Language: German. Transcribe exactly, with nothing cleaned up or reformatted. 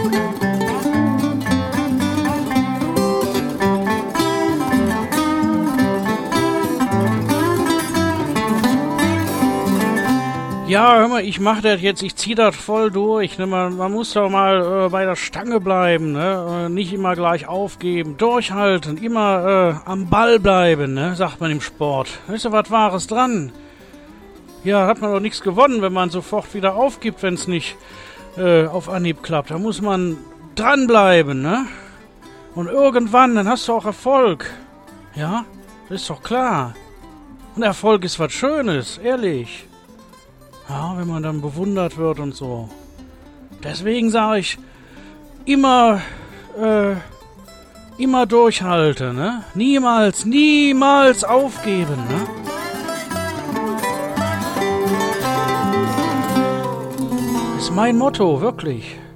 Ja, hör mal, ich mach das jetzt, ich zieh das voll durch. Ne? Man, man muss doch mal äh, bei der Stange bleiben, ne? Äh, nicht immer gleich aufgeben, durchhalten, immer äh, am Ball bleiben, ne? Sagt man im Sport. Ist ja was Wahres dran. Ja, hat man doch nichts gewonnen, wenn man sofort wieder aufgibt, wenn es nicht äh, auf Anhieb klappt. Da muss man dranbleiben, ne? Und irgendwann, dann hast du auch Erfolg. Ja, das ist doch klar. Und Erfolg ist was Schönes, ehrlich. Ja, wenn man dann bewundert wird und so. Deswegen sage ich, immer, äh, immer durchhalten, ne? Niemals, niemals aufgeben, ne? Ist mein Motto, wirklich.